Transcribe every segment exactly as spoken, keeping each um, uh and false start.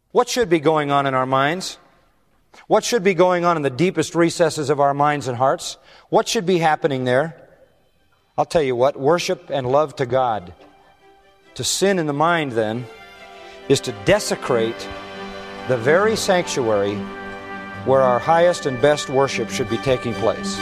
What should be going on in our minds? What should be going on in the deepest recesses of our minds and hearts? What should be happening there? I'll tell you what, worship and love to God. To sin in the mind, then, is to desecrate the very sanctuary where our highest and best worship should be taking place.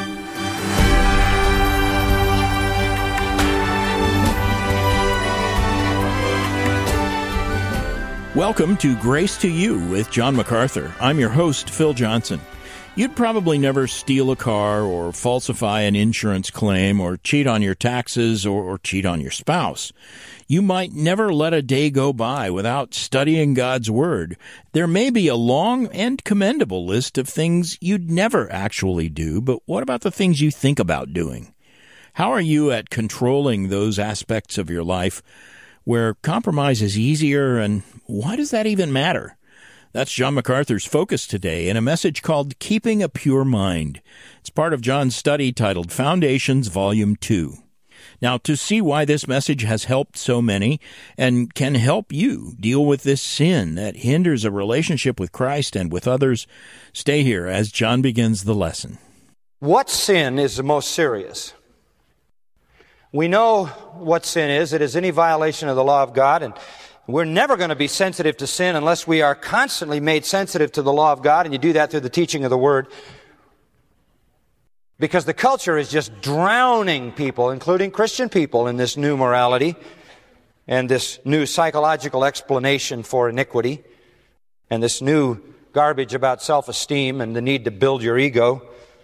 Welcome to Grace to You with John MacArthur. I'm your host, Phil Johnson. You'd probably never steal a car or falsify an insurance claim or cheat on your taxes or, or cheat on your spouse. You might never let a day go by without studying God's Word. There may be a long and commendable list of things you'd never actually do, but what about the things you think about doing? How are you at controlling those aspects of your life where compromise is easier, and why does that even matter? That's John MacArthur's focus today in a message called Keeping a Pure Mind. It's part of John's study titled Foundations, Volume two. Now, to see why this message has helped so many and can help you deal with this sin that hinders a relationship with Christ and with others, stay here as John begins the lesson. What sin is the most serious? We know what sin is. It is any violation of the law of God, and we're never going to be sensitive to sin unless we are constantly made sensitive to the law of God, and you do that through the teaching of the Word. Because the culture is just drowning people, including Christian people, in this new morality and this new psychological explanation for iniquity and this new garbage about self-esteem and the need to build your ego.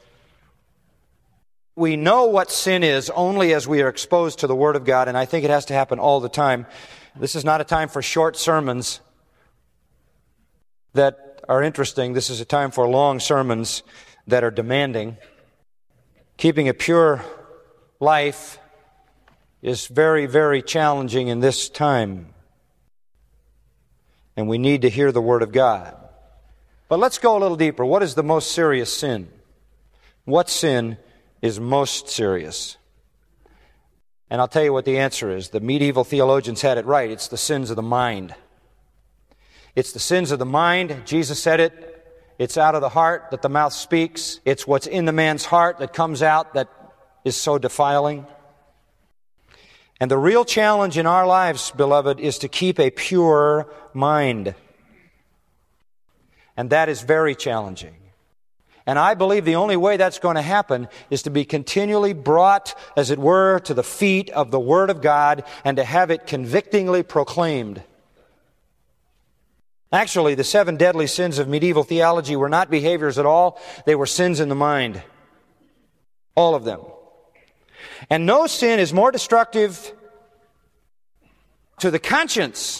We know what sin is only as we are exposed to the Word of God, and I think it has to happen all the time. This is not a time for short sermons that are interesting. This is a time for long sermons that are demanding. Keeping a pure life is very, very challenging in this time. And we need to hear the Word of God. But let's go a little deeper. What is the most serious sin? What sin is most serious? And I'll tell you what the answer is. The medieval theologians had it right. It's the sins of the mind. It's the sins of the mind. Jesus said it. It's out of the heart that the mouth speaks. It's what's in the man's heart that comes out that is so defiling. And the real challenge in our lives, beloved, is to keep a pure mind. And that is very challenging. And I believe the only way that's going to happen is to be continually brought, as it were, to the feet of the Word of God and to have it convictingly proclaimed. Actually, the seven deadly sins of medieval theology were not behaviors at all. They were sins in the mind. All of them. And no sin is more destructive to the conscience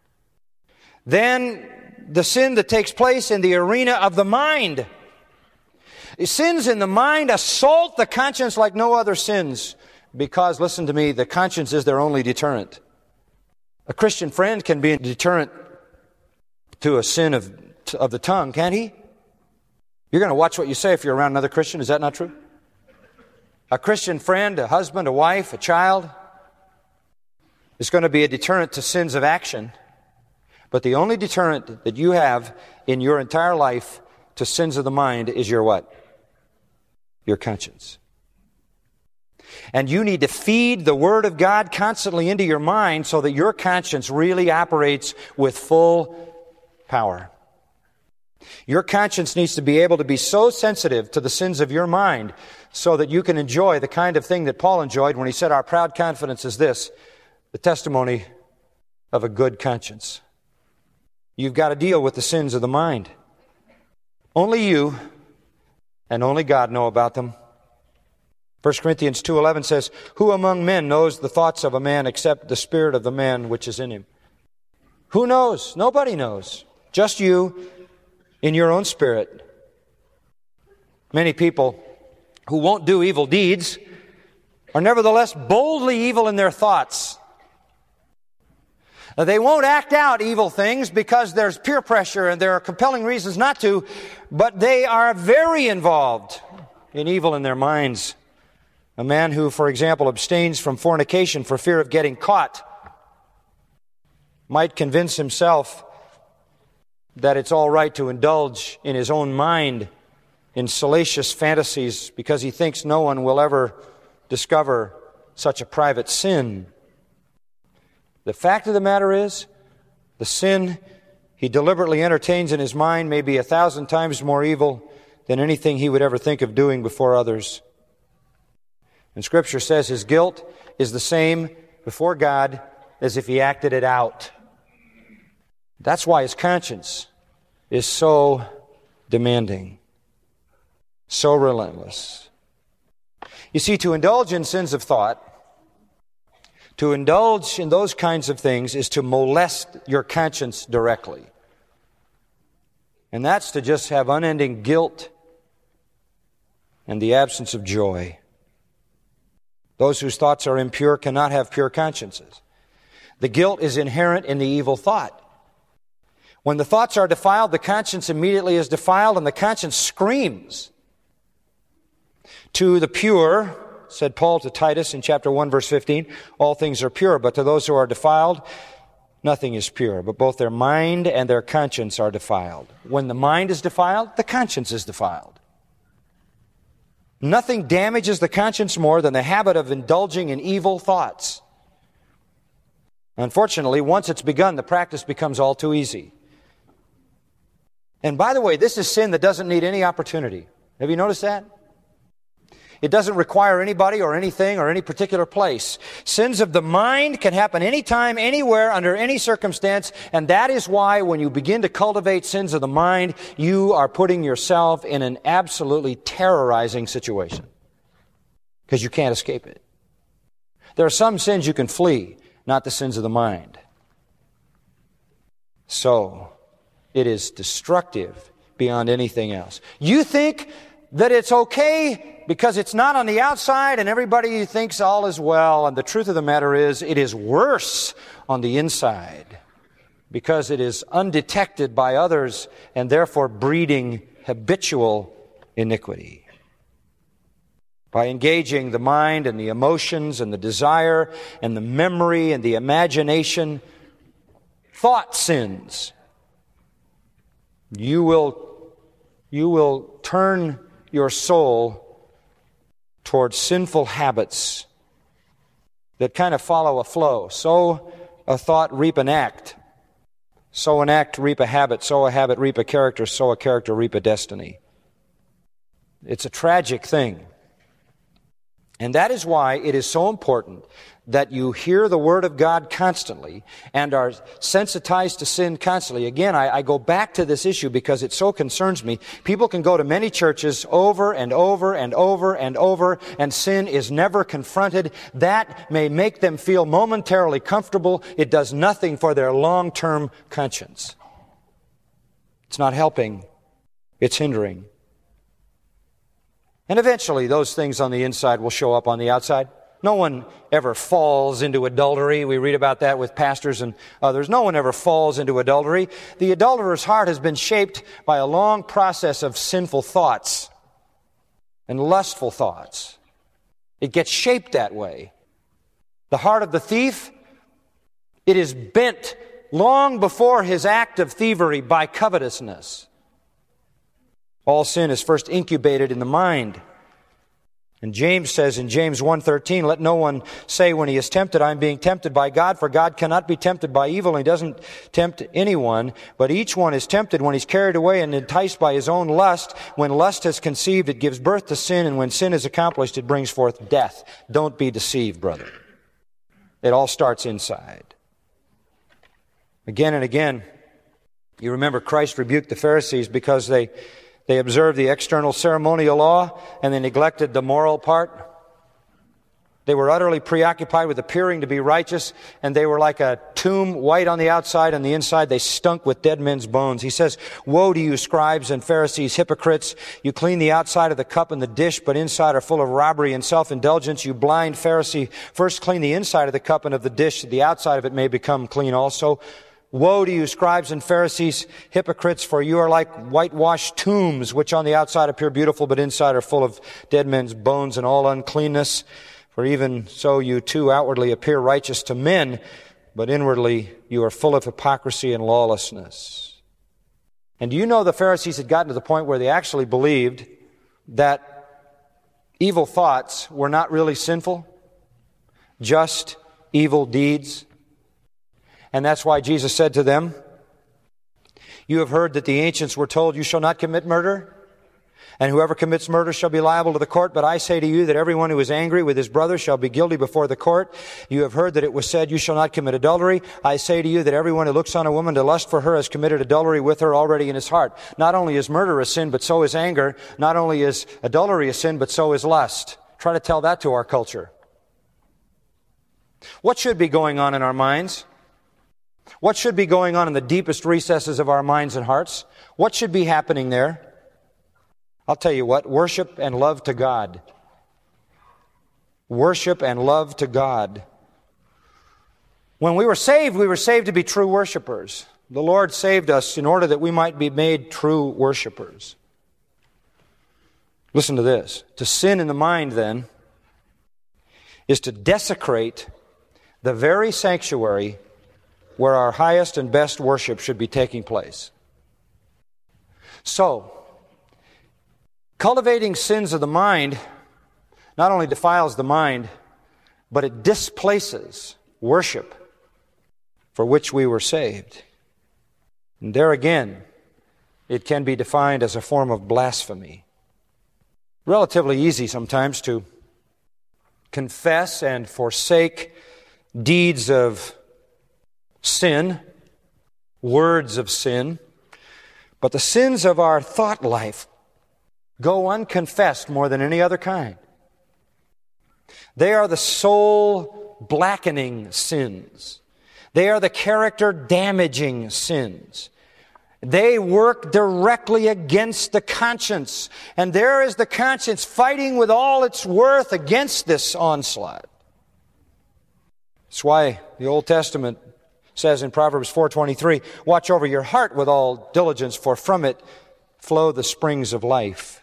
than the sin that takes place in the arena of the mind. Sins in the mind assault the conscience like no other sins because, listen to me, the conscience is their only deterrent. A Christian friend can be a deterrent to a sin of, of the tongue, can't he? You're going to watch what you say if you're around another Christian. Is that not true? A Christian friend, a husband, a wife, a child is going to be a deterrent to sins of action. But the only deterrent that you have in your entire life to sins of the mind is your what? Your conscience. And you need to feed the Word of God constantly into your mind so that your conscience really operates with full power. Your conscience needs to be able to be so sensitive to the sins of your mind so that you can enjoy the kind of thing that Paul enjoyed when he said, our proud confidence is this, the testimony of a good conscience. You've got to deal with the sins of the mind. Only you and only God know about them. First Corinthians two eleven says, who among men knows the thoughts of a man except the spirit of the man which is in him? Who knows? Nobody knows. Just you in your own spirit. Many people who won't do evil deeds are nevertheless boldly evil in their thoughts. They won't act out evil things because there's peer pressure and there are compelling reasons not to, but they are very involved in evil in their minds. A man who, for example, abstains from fornication for fear of getting caught might convince himself that it's all right to indulge in his own mind in salacious fantasies because he thinks no one will ever discover such a private sin. The fact of the matter is, the sin he deliberately entertains in his mind may be a thousand times more evil than anything he would ever think of doing before others. And Scripture says his guilt is the same before God as if he acted it out. That's why his conscience is so demanding, so relentless. You see, to indulge in sins of thought, to indulge in those kinds of things is to molest your conscience directly. And that's to just have unending guilt and the absence of joy. Those whose thoughts are impure cannot have pure consciences. The guilt is inherent in the evil thought. When the thoughts are defiled, the conscience immediately is defiled, and the conscience screams. To the pure, said Paul to Titus in chapter one, verse fifteen, all things are pure, but to those who are defiled, nothing is pure, but both their mind and their conscience are defiled. When the mind is defiled, the conscience is defiled. Nothing damages the conscience more than the habit of indulging in evil thoughts. Unfortunately, once it's begun, the practice becomes all too easy. And by the way, this is sin that doesn't need any opportunity. Have you noticed that? It doesn't require anybody or anything or any particular place. Sins of the mind can happen anytime, anywhere, under any circumstance, and that is why when you begin to cultivate sins of the mind, you are putting yourself in an absolutely terrorizing situation. Because you can't escape it. There are some sins you can flee, not the sins of the mind. So, it is destructive beyond anything else. You think that it's okay because it's not on the outside and everybody thinks all is well. And the truth of the matter is, it is worse on the inside because it is undetected by others and therefore breeding habitual iniquity. By engaging the mind and the emotions and the desire and the memory and the imagination, thought sins, you will, you will turn your soul towards sinful habits that kind of follow a flow. Sow a thought, reap an act. Sow an act, reap a habit. Sow a habit, reap a character. Sow a character, reap a destiny. It's a tragic thing. And that is why it is so important that you hear the Word of God constantly and are sensitized to sin constantly. Again, I, I go back to this issue because it so concerns me. People can go to many churches over and over and over and over, and sin is never confronted. That may make them feel momentarily comfortable. It does nothing for their long-term conscience. It's not helping. It's hindering. And eventually those things on the inside will show up on the outside. No one ever falls into adultery. We read about that with pastors and others. No one ever falls into adultery. The adulterer's heart has been shaped by a long process of sinful thoughts and lustful thoughts. It gets shaped that way. The heart of the thief, it is bent long before his act of thievery by covetousness. All sin is first incubated in the mind. And James says in James one thirteen, let no one say when he is tempted, I am being tempted by God, for God cannot be tempted by evil, and he doesn't tempt anyone. But each one is tempted when he's carried away and enticed by his own lust. When lust has conceived, it gives birth to sin, and when sin is accomplished, it brings forth death. Don't be deceived, brother. It all starts inside. Again and again, you remember Christ rebuked the Pharisees because they They observed the external ceremonial law and they neglected the moral part. They were utterly preoccupied with appearing to be righteous, and they were like a tomb, white on the outside, on the inside they stunk with dead men's bones. He says, woe to you, scribes and Pharisees, hypocrites! You clean the outside of the cup and the dish, but inside are full of robbery and self-indulgence. You blind Pharisee, first clean the inside of the cup and of the dish, that the outside of it may become clean also. Woe to you, scribes and Pharisees, hypocrites, for you are like whitewashed tombs, which on the outside appear beautiful, but inside are full of dead men's bones and all uncleanness. For even so you too outwardly appear righteous to men, but inwardly you are full of hypocrisy and lawlessness. And do you know the Pharisees had gotten to the point where they actually believed that evil thoughts were not really sinful, just evil deeds? And that's why Jesus said to them, "You have heard that the ancients were told, 'You shall not commit murder,' and whoever commits murder shall be liable to the court. But I say to you that everyone who is angry with his brother shall be guilty before the court. You have heard that it was said, 'You shall not commit adultery.' I say to you that everyone who looks on a woman to lust for her has committed adultery with her already in his heart. Not only is murder a sin, but so is anger. Not only is adultery a sin, but so is lust." Try to tell that to our culture. What should be going on in our minds? What should be going on in the deepest recesses of our minds and hearts? What should be happening there? I'll tell you what, worship and love to God. Worship and love to God. When we were saved, we were saved to be true worshipers. The Lord saved us in order that we might be made true worshipers. Listen to this. To sin in the mind, then, is to desecrate the very sanctuary where our highest and best worship should be taking place. So, cultivating sins of the mind not only defiles the mind, but it displaces worship for which we were saved. And there again, it can be defined as a form of blasphemy. Relatively easy sometimes to confess and forsake deeds of sin, words of sin, but the sins of our thought life go unconfessed more than any other kind. They are the soul blackening sins. They are the character damaging sins. They work directly against the conscience. And there is the conscience fighting with all its worth against this onslaught. That's why the Old Testament says in Proverbs four twenty-three, "Watch over your heart with all diligence, for from it flow the springs of life."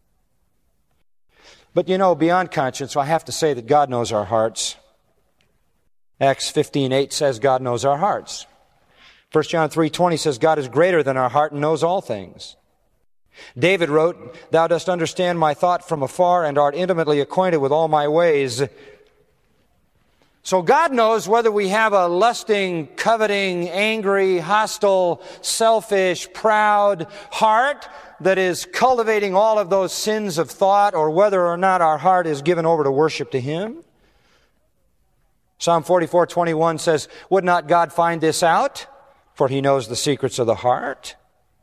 But you know, beyond conscience, I have to say that God knows our hearts. Acts fifteen eight says God knows our hearts. First John three twenty says God is greater than our heart and knows all things. David wrote, "Thou dost understand my thought from afar and art intimately acquainted with all my ways." So God knows whether we have a lusting, coveting, angry, hostile, selfish, proud heart that is cultivating all of those sins of thought, or whether or not our heart is given over to worship to Him. Psalm forty-four twenty-one says, "Would not God find this out? For He knows the secrets of the heart."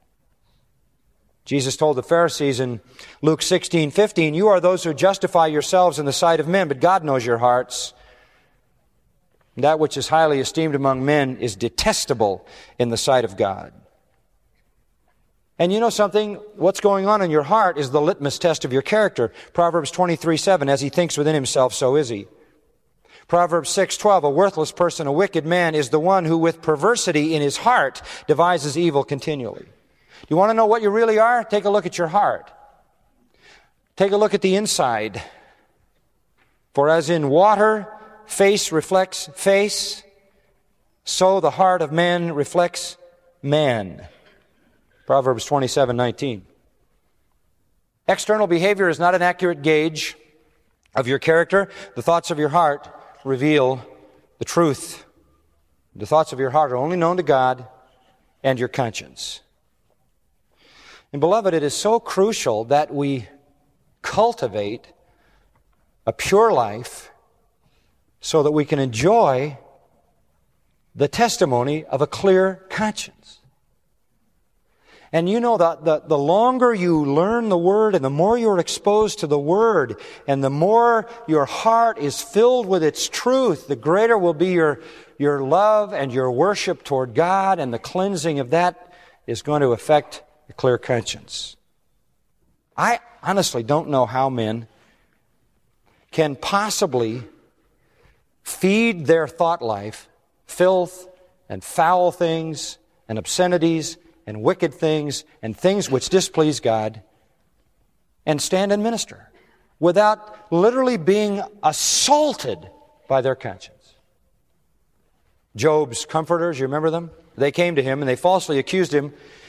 Jesus told the Pharisees in Luke sixteen fifteen, "You are those who justify yourselves in the sight of men, but God knows your hearts. That which is highly esteemed among men is detestable in the sight of God." And you know something? What's going on in your heart is the litmus test of your character. Proverbs twenty-three seven, "As he thinks within himself, so is he." Proverbs six twelve, "A worthless person, a wicked man, is the one who with perversity in his heart devises evil continually." You want to know what you really are? Take a look at your heart. Take a look at the inside. "For as in water face reflects face, so the heart of man reflects man." Proverbs twenty-seven nineteen. External behavior is not an accurate gauge of your character. The thoughts of your heart reveal the truth. The thoughts of your heart are only known to God and your conscience. And beloved, it is so crucial that we cultivate a pure life so that we can enjoy the testimony of a clear conscience. And you know that the, the longer you learn the Word and the more you're exposed to the Word and the more your heart is filled with its truth, the greater will be your, your love and your worship toward God, and the cleansing of that is going to affect a clear conscience. I honestly don't know how men can possibly feed their thought life filth and foul things and obscenities and wicked things and things which displease God and stand and minister without literally being assaulted by their conscience. Job's comforters, you remember them? They came to him and they falsely accused him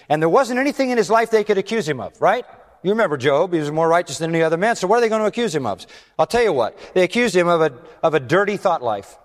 And there wasn't anything in his life they could accuse him of, right? You remember Job. He was more righteous than any other man. So what are they going to accuse him of? I'll tell you what. They accused him of a, of a dirty thought life.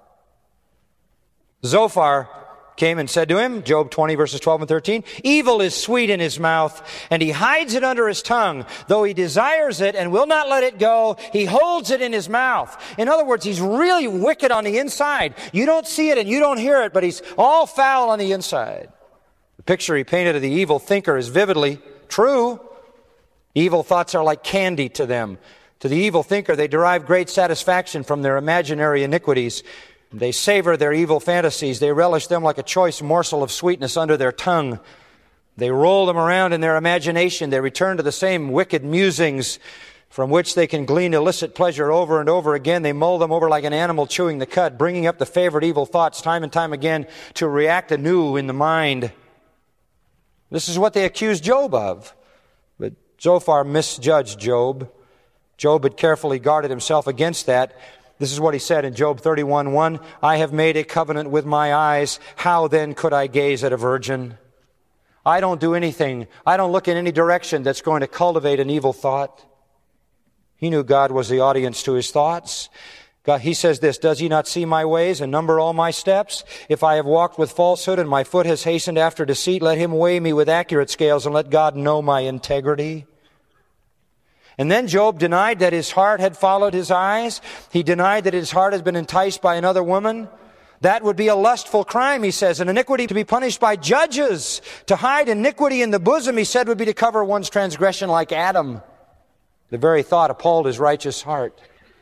Zophar came and said to him, Job twenty, verses twelve and thirteen, evil is sweet in his mouth, and he hides it under his tongue. Though he desires it and will not let it go, he holds it in his mouth. In other words, he's really wicked on the inside. You don't see it and you don't hear it, but he's all foul on the inside. The picture he painted of the evil thinker is vividly true. Evil thoughts are like candy to them. To the evil thinker, they derive great satisfaction from their imaginary iniquities. They savor their evil fantasies. They relish them like a choice morsel of sweetness under their tongue. They roll them around in their imagination. They return to the same wicked musings from which they can glean illicit pleasure over and over again. They mull them over like an animal chewing the cud, bringing up the favorite evil thoughts time and time again to react anew in the mind. This is what they accused Job of. But Zophar misjudged Job. Job had carefully guarded himself against that. This is what he said in Job thirty-one one, I have made a covenant with my eyes. How then could I gaze at a virgin? I don't do anything. I don't look in any direction that's going to cultivate an evil thought. He knew God was the audience to his thoughts. God, he says this, does he not see my ways and number all my steps? If I have walked with falsehood and my foot has hastened after deceit, let him weigh me with accurate scales and let God know my integrity. And then Job denied that his heart had followed his eyes. He denied that his heart had been enticed by another woman. That would be a lustful crime, he says, an iniquity to be punished by judges. To hide iniquity in the bosom, he said, would be to cover one's transgression like Adam. The very thought appalled his righteous heart.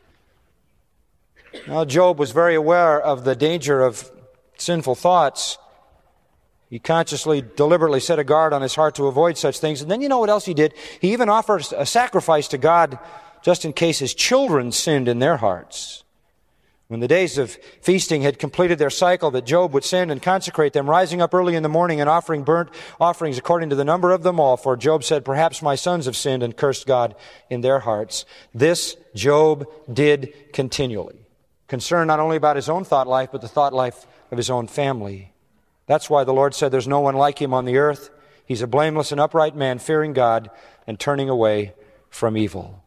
Now, Job was very aware of the danger of sinful thoughts. He consciously, deliberately set a guard on his heart to avoid such things. And then you know what else he did? He even offered a sacrifice to God just in case his children sinned in their hearts. When the days of feasting had completed their cycle, that Job would send and consecrate them, rising up early in the morning and offering burnt offerings according to the number of them all. For Job said, perhaps my sons have sinned and cursed God in their hearts. This Job did continually, concerned not only about his own thought life, but the thought life of his own family. That's why the Lord said there's no one like him on the earth. He's a blameless and upright man, fearing God and turning away from evil.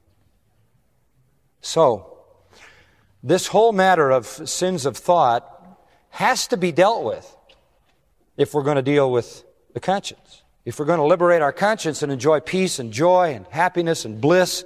So, this whole matter of sins of thought has to be dealt with if we're going to deal with the conscience. If we're going to liberate our conscience and enjoy peace and joy and happiness and bliss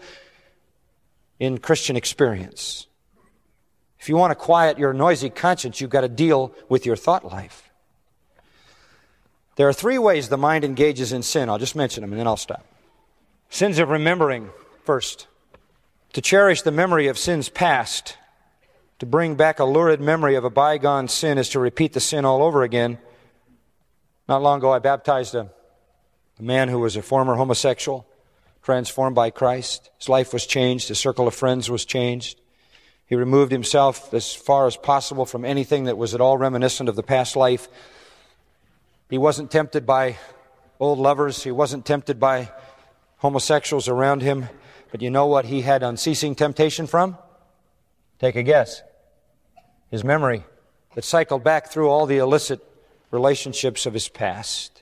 in Christian experience. If you want to quiet your noisy conscience, you've got to deal with your thought life. There are three ways the mind engages in sin. I'll just mention them and then I'll stop. Sins of remembering, first. To cherish the memory of sins past. To bring back a lurid memory of a bygone sin is to repeat the sin all over again. Not long ago I baptized a, a man who was a former homosexual, transformed by Christ. His life was changed. His circle of friends was changed. He removed himself as far as possible from anything that was at all reminiscent of the past life. He wasn't tempted by old lovers. He wasn't tempted by homosexuals around him. But you know what he had unceasing temptation from? Take a guess. His memory that cycled back through all the illicit relationships of his past.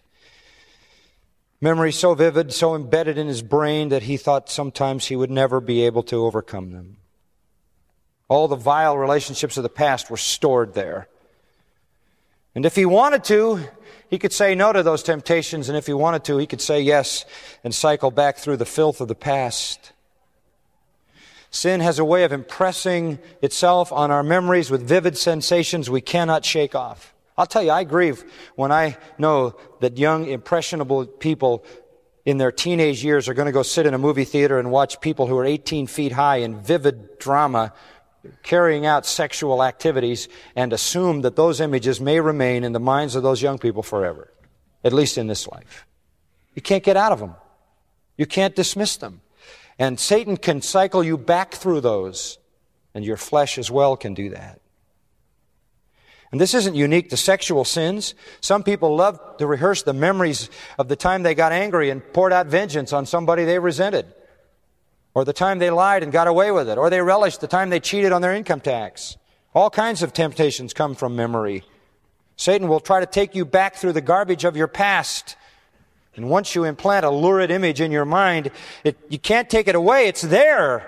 Memory so vivid, so embedded in his brain that he thought sometimes he would never be able to overcome them. All the vile relationships of the past were stored there. And if he wanted to, he could say no to those temptations, and if he wanted to, he could say yes and cycle back through the filth of the past. Sin has a way of impressing itself on our memories with vivid sensations we cannot shake off. I'll tell you, I grieve when I know that young, impressionable people in their teenage years are going to go sit in a movie theater and watch people who are eighteen feet high in vivid drama carrying out sexual activities and assume that those images may remain in the minds of those young people forever, at least in this life. You can't get out of them. You can't dismiss them. And Satan can cycle you back through those, and your flesh as well can do that. And this isn't unique to sexual sins. Some people love to rehearse the memories of the time they got angry and poured out vengeance on somebody they resented. Or the time they lied and got away with it. Or they relished the time they cheated on their income tax. All kinds of temptations come from memory. Satan will try to take you back through the garbage of your past And once you implant a lurid image in your mind, it, you can't take it away. It's there.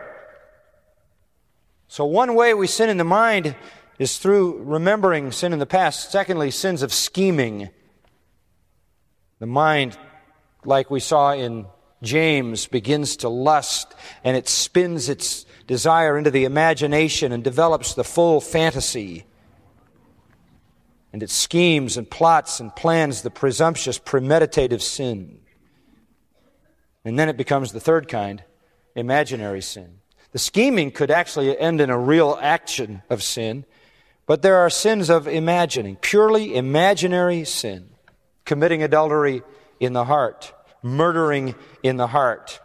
So one way we sin in the mind is through remembering sin in the past. Secondly, sins of scheming. The mind, like we saw in James, begins to lust, and it spins its desire into the imagination and develops the full fantasy. And it schemes and plots and plans the presumptuous, premeditative sin. And then it becomes the third kind, imaginary sin. The scheming could actually end in a real action of sin, but there are sins of imagining, purely imaginary sin. Committing adultery in the heart, murdering in the heart,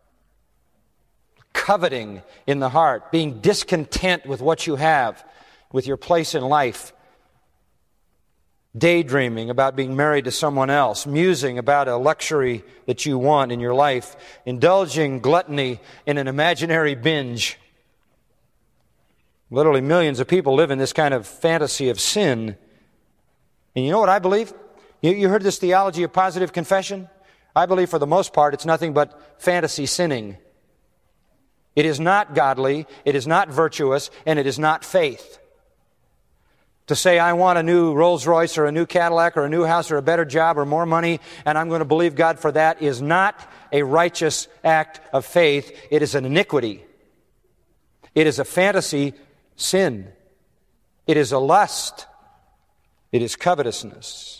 coveting in the heart, being discontent with what you have, with your place in life, daydreaming about being married to someone else, musing about a luxury that you want in your life, indulging gluttony in an imaginary binge. Literally millions of people live in this kind of fantasy of sin. And you know what I believe? You, you heard this theology of positive confession? I believe for the most part it's nothing but fantasy sinning. It is not godly, it is not virtuous, and it is not faith. To say, I want a new Rolls Royce or a new Cadillac or a new house or a better job or more money, and I'm going to believe God for that, is not a righteous act of faith. It is an iniquity. It is a fantasy sin. It is a lust. It is covetousness.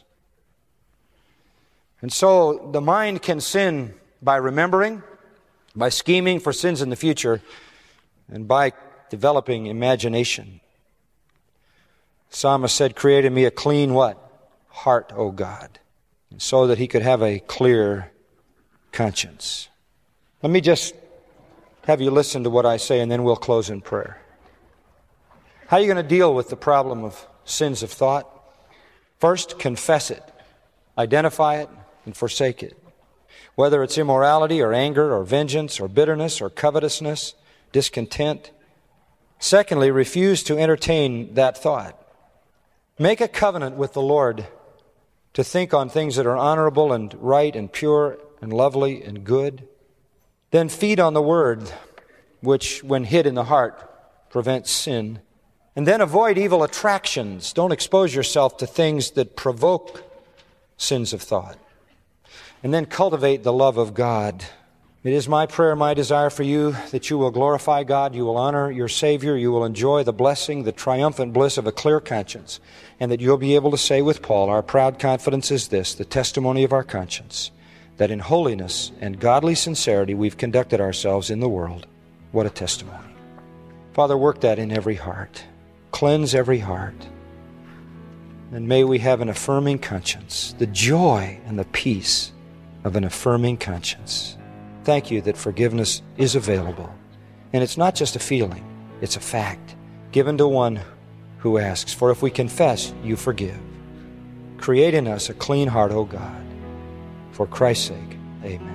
And so the mind can sin by remembering, by scheming for sins in the future, and by developing imagination. Psalmist said, create in me a clean what? Heart, O God. And so that he could have a clear conscience. Let me just have you listen to what I say, and then we'll close in prayer. How are you going to deal with the problem of sins of thought? First, confess it. Identify it and forsake it. Whether it's immorality or anger or vengeance or bitterness or covetousness, discontent. Secondly, refuse to entertain that thought. Make a covenant with the Lord to think on things that are honorable and right and pure and lovely and good. Then feed on the Word, which, when hid in the heart, prevents sin. And then avoid evil attractions. Don't expose yourself to things that provoke sins of thought. And then cultivate the love of God. It is my prayer, my desire for you, that you will glorify God, you will honor your Savior, you will enjoy the blessing, the triumphant bliss of a clear conscience, and that you'll be able to say with Paul, our proud confidence is this, the testimony of our conscience, that in holiness and godly sincerity we've conducted ourselves in the world. What a testimony. Father, work that in every heart. Cleanse every heart. And may we have an affirming conscience, the joy and the peace of an affirming conscience. Thank you that forgiveness is available. And it's not just a feeling, it's a fact, given to one who asks. For if we confess, you forgive. Create in us a clean heart, O God. For Christ's sake, amen.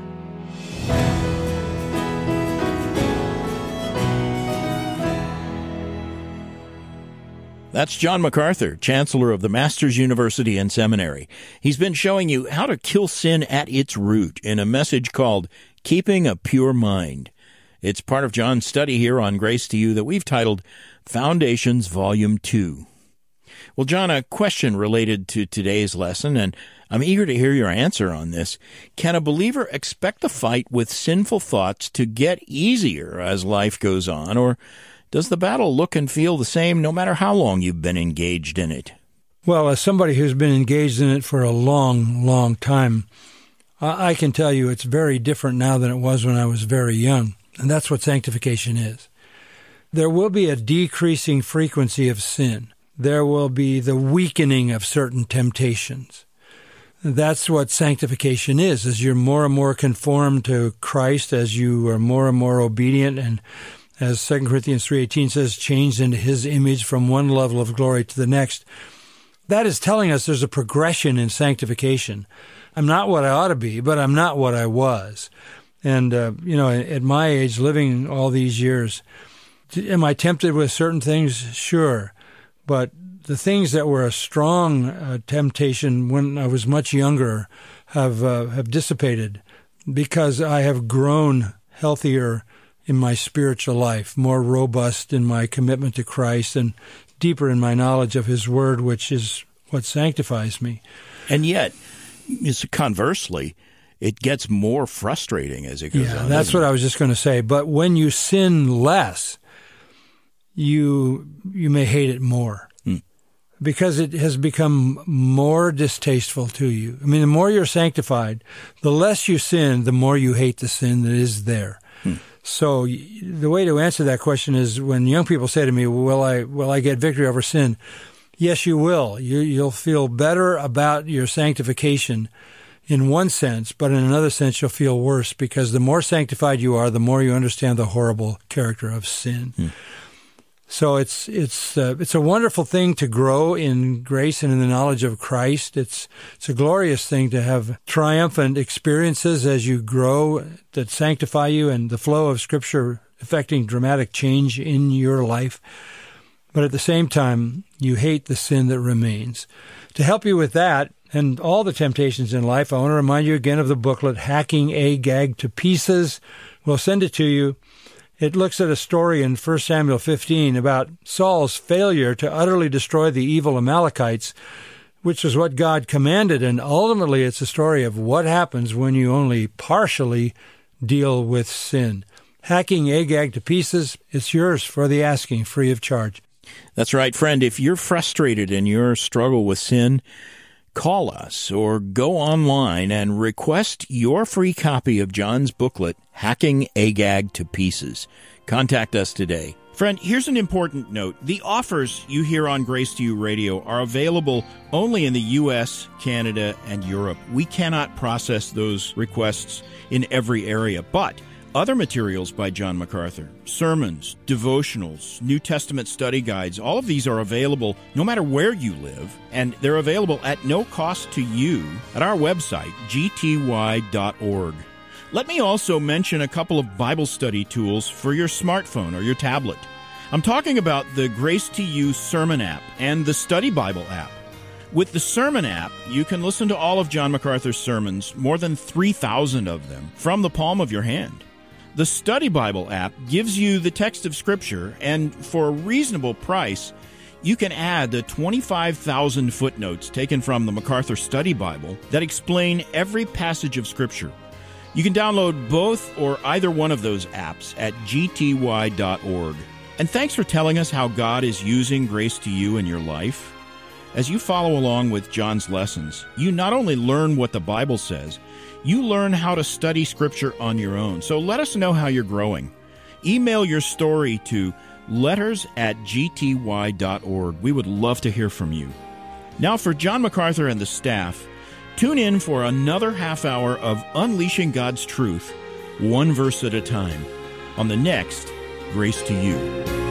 That's John MacArthur, Chancellor of the Masters University and Seminary. He's been showing you how to kill sin at its root in a message called Keeping a Pure Mind. It's part of John's study here on Grace to You that we've titled Foundations Volume two. Well, John, a question related to today's lesson, and I'm eager to hear your answer on this. Can a believer expect the fight with sinful thoughts to get easier as life goes on, or does the battle look and feel the same no matter how long you've been engaged in it? Well, as somebody who's been engaged in it for a long, long time, I can tell you it's very different now than it was when I was very young. And that's what sanctification is. There will be a decreasing frequency of sin. There will be the weakening of certain temptations. That's what sanctification is, as you're more and more conformed to Christ, as you are more and more obedient, and as Second Corinthians three eighteen says, changed into His image from one level of glory to the next. That is telling us there's a progression in sanctification. I'm not what I ought to be, but I'm not what I was. And, uh, you know, at my age, living all these years, am I tempted with certain things? Sure. But the things that were a strong uh, temptation when I was much younger, have uh, have dissipated because I have grown healthier in my spiritual life, more robust in my commitment to Christ, and deeper in my knowledge of His Word, which is what sanctifies me. And yet, conversely, it gets more frustrating as it goes yeah, on. That's what I was just going to say. But when you sin less, you you may hate it more hmm. because it has become more distasteful to you. I mean, the more you're sanctified, the less you sin, the more you hate the sin that is there. Hmm. So the way to answer that question is when young people say to me, will I will I get victory over sin? Yes, you will. You, you'll feel better about your sanctification in one sense, but in another sense you'll feel worse because the more sanctified you are, the more you understand the horrible character of sin. Hmm. So it's it's uh, it's a wonderful thing to grow in grace and in the knowledge of Christ. It's it's a glorious thing to have triumphant experiences as you grow that sanctify you and the flow of Scripture affecting dramatic change in your life. But at the same time, you hate the sin that remains. To help you with that and all the temptations in life, I want to remind you again of the booklet, Hacking Agag to Pieces. We'll send it to you. It looks at a story in First Samuel fifteen about Saul's failure to utterly destroy the evil Amalekites, which is what God commanded. And ultimately, it's a story of what happens when you only partially deal with sin. Hacking Agag to Pieces, it's yours for the asking, free of charge. That's right, friend. If you're frustrated in your struggle with sin, call us or go online and request your free copy of John's booklet, Hacking Agag to Pieces. Contact us today. Friend, here's an important note. The offers you hear on Grace to You Radio are available only in the U S, Canada, and Europe. We cannot process those requests in every area, but other materials by John MacArthur, sermons, devotionals, New Testament study guides, all of these are available no matter where you live, and they're available at no cost to you at our website, g t y dot org. Let me also mention a couple of Bible study tools for your smartphone or your tablet. I'm talking about the Grace to You Sermon app and the Study Bible app. With the Sermon app, you can listen to all of John MacArthur's sermons, more than three thousand of them, from the palm of your hand. The Study Bible app gives you the text of Scripture, and for a reasonable price, you can add the twenty-five thousand footnotes taken from the MacArthur Study Bible that explain every passage of Scripture. You can download both or either one of those apps at g t y dot org. And thanks for telling us how God is using Grace to You in your life. As you follow along with John's lessons, you not only learn what the Bible says, you learn how to study Scripture on your own. So let us know how you're growing. Email your story to letters at g t y dot org. We would love to hear from you. Now for John MacArthur and the staff, tune in for another half hour of Unleashing God's Truth, one verse at a time, on the next Grace to You.